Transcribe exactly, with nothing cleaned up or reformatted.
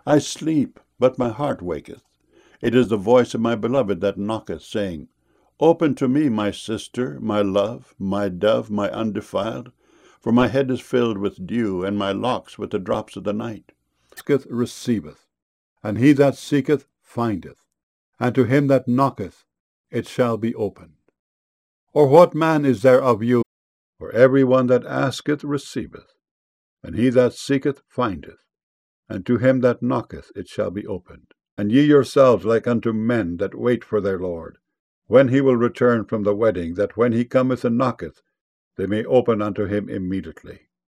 I sleep, but my heart waketh. It is the voice of my beloved that knocketh, saying, Open to me, my sister, my love, my dove, my undefiled, for my head is filled with dew, and my locks with the drops of the night. Asketh receiveth, and he that seeketh findeth, and to him that knocketh it shall be opened. Or what man is there of you? For every one that asketh receiveth, and he that seeketh findeth, and to him that knocketh it shall be opened. And ye yourselves like unto men that wait for their Lord, when he will return from the wedding, that when he cometh and knocketh, they may open unto him immediately.